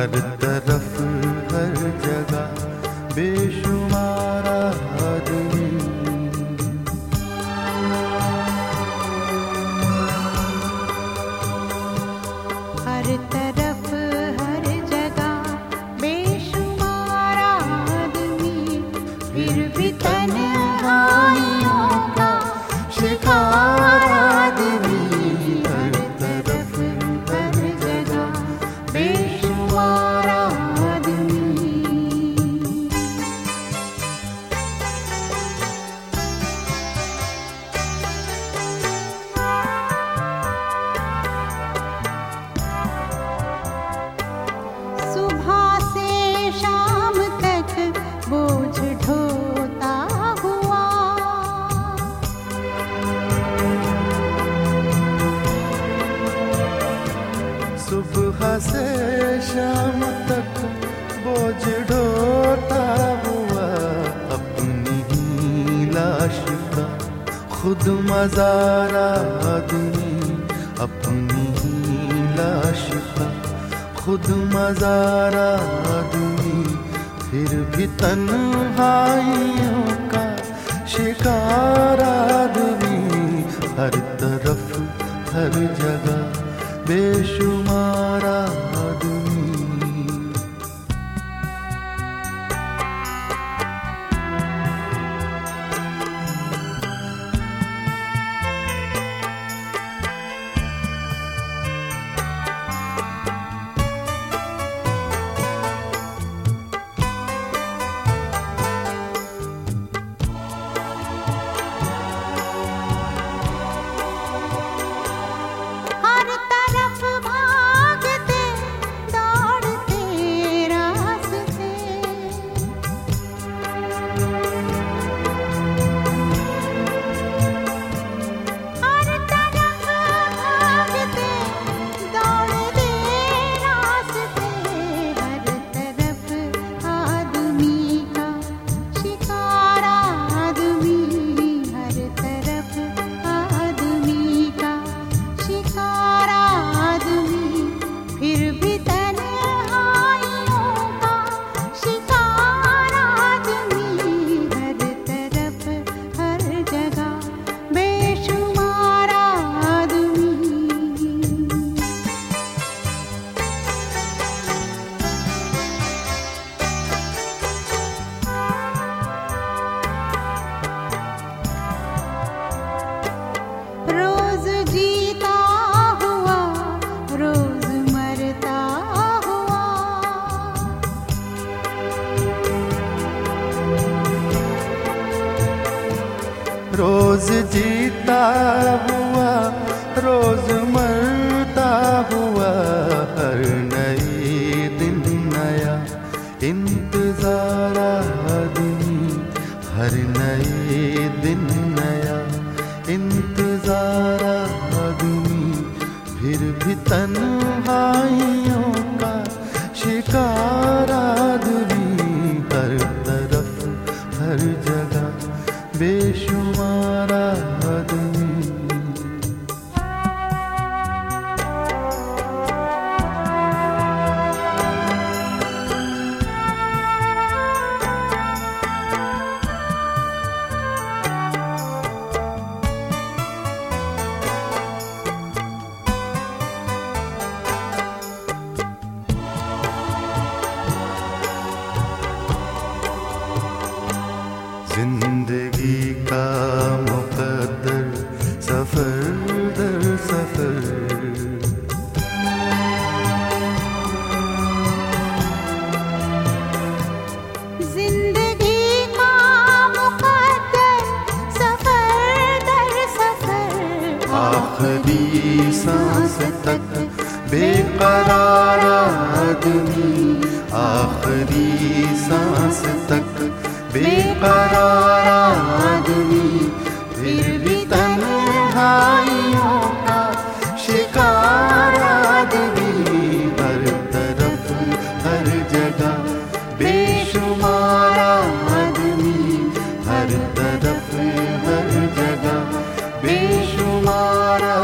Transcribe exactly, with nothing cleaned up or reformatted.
हर तरफ हर जगह बेशुमार आदमी। हर तरफ हर जगह बेशुमार आदमी, फिर भी तन्हाइयों का शिकार आदमी। हर तरफ हर जगह बेशुमार आदमी। सुबह से शाम तक बोझ ढोता हुआ, सुबह से शाम तक बोझ ढोता हुआ, अपनी ही लाश का खुद मज़ार आदमी। अपनी ही लाश का खुद मज़ार आदमी, फिर भी तन्हाइयों का शिकार आदमी। हर तरफ हर जगह बेशुमार आदमी। हर तरफ भागते दौड़ते रास्ते, हर तरफ भागते दौड़ते रास्ते। हर तरफ आदमी का शिकार आदमी। हर तरफ आदमी का शिकार आदमी, फिर भी तन्हाइयों का शिकार आदमी। हर तरफ हर जगह बेशुमार आदमी। रोज जीता हुआ रोज मरता हुआ, रोज जीता हुआ रोज मरता हुआ, हर नए दिन नया इंतजार आदमी। हर नए दिन नया इंतजार आदमी, फिर भी तन्हाइयों का शिकार आदमी। हर तरफ हर जगह बेशुमार आदमी। जिंदगी का मुकद्दर सफर दर सफर, जिंदगी का मुकद्दर सफर दर सफर। आखिरी सांस तक बेकरार आदमी। आखिरी सांस तक बेकरार आदमी, फिर भी तन्हाइयों का शिकार आदमी। हर तरफ हर जगह बेशुमार आदमी। हर तरफ हर जगह बेशुमार